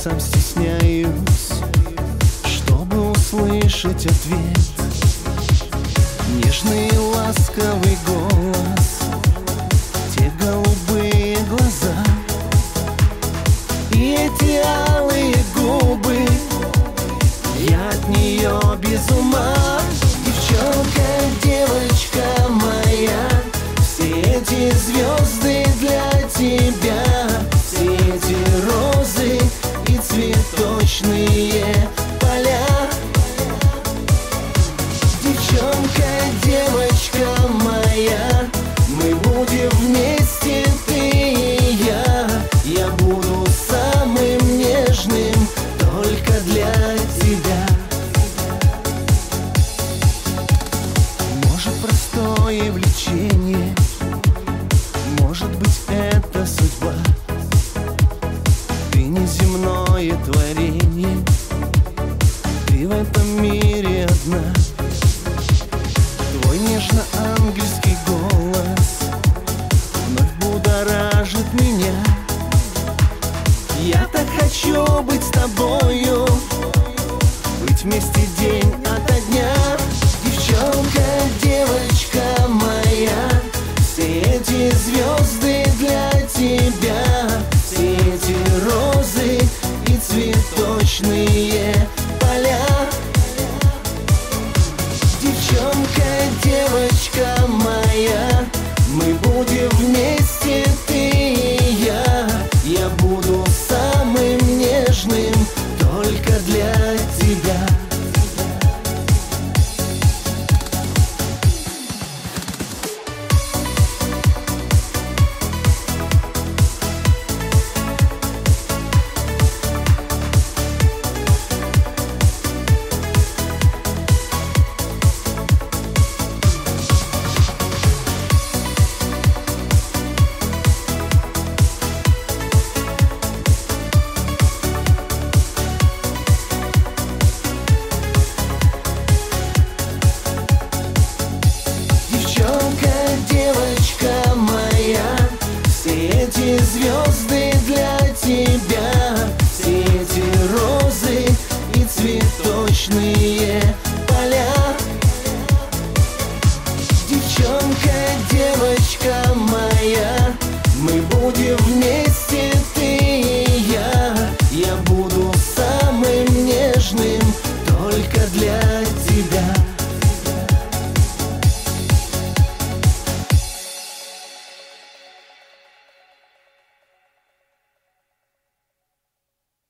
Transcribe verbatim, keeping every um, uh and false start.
сам стесняюсь, чтобы услышать ответ. Нежный и ласковый голос, те голубые глаза и эти алые губы. Я от нее без ума. Девчонка, девочка моя, все эти звезды для тебя, все эти розы и цветочные поля. Девчонка, девочка моя, мы будем вместе, ты и я. Я буду самым нежным только для тебя. Может, простое влечение, может быть, это судьба. Ты неземное творение, ты в этом мире одна. Твой нежно-ангельский голос вновь будоражит меня. Я так хочу быть с тобою, быть вместе день ото дня. Девчонка, девочка